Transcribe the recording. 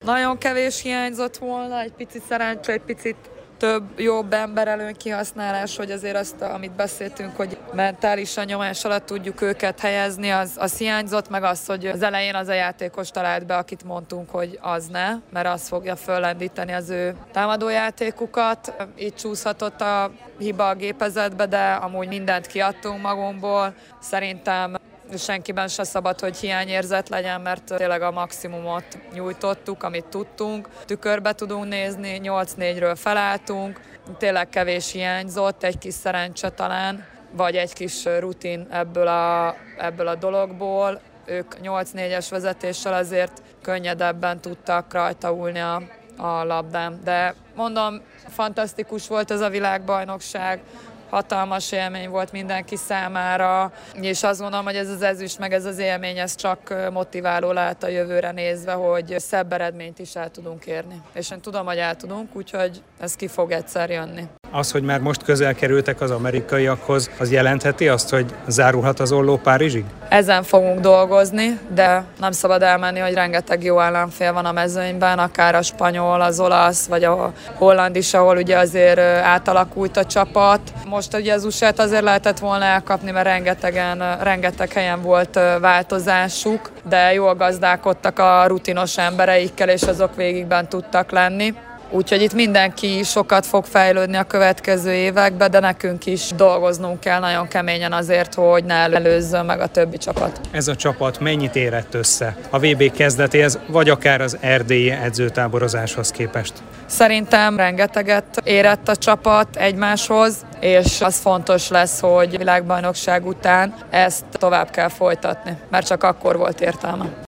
nagyon kevés hiányzott volna, egy picit szerencsé, egy picit több, jobb emberelőn kihasználás, hogy azért azt, amit beszéltünk, hogy mentálisan nyomás alatt tudjuk őket helyezni, az hiányzott, meg az, hogy az elején az a játékos talált be, akit mondtunk, hogy az ne, mert az fogja föllendíteni az ő támadójátékukat. Itt csúszhatott a hiba a gépezetbe, de amúgy mindent kiadtunk magunkból. Szerintem senkiben se szabad, hogy hiányérzet legyen, mert tényleg a maximumot nyújtottuk, amit tudtunk. Tükörbe tudunk nézni, 8-4-ről felálltunk, tényleg kevés hiányzott, egy kis szerencse talán, vagy egy kis rutin ebből a dologból. Ők 8-4-es vezetéssel azért könnyedebben tudtak rajta ülni a labdán. De mondom, fantasztikus volt ez a világbajnokság, hatalmas élmény volt mindenki számára, és azt gondolom, hogy ez az ezüst, meg ez az élmény, ez csak motiváló lehet a jövőre nézve, hogy szebb eredményt is el tudunk érni. És én tudom, hogy el tudunk, úgyhogy ez ki fog egyszer jönni. Az, hogy már most közel kerültek az amerikaiakhoz, az jelentheti azt, hogy zárulhat az olló Párizsig? Ezen fogunk dolgozni, de nem szabad elmenni, hogy rengeteg jó ellenfél van a mezőnyben, akár a spanyol, az olasz, vagy a holland is, ahol ugye azért átalakult a csapat. Most ugye az USA-t azért lehetett volna elkapni, mert rengeteg helyen volt változásuk, de jól gazdálkodtak a rutinos embereikkel, és azok végigben tudtak lenni. Úgyhogy itt mindenki sokat fog fejlődni a következő években, de nekünk is dolgoznunk kell nagyon keményen azért, hogy ne előzzön meg a többi csapat. Ez a csapat mennyit érett össze a VB kezdetéhez, vagy akár az erdélyi edzőtáborozáshoz képest? Szerintem rengeteget érett a csapat egymáshoz, és az fontos lesz, hogy világbajnokság után ezt tovább kell folytatni, mert csak akkor volt értelme.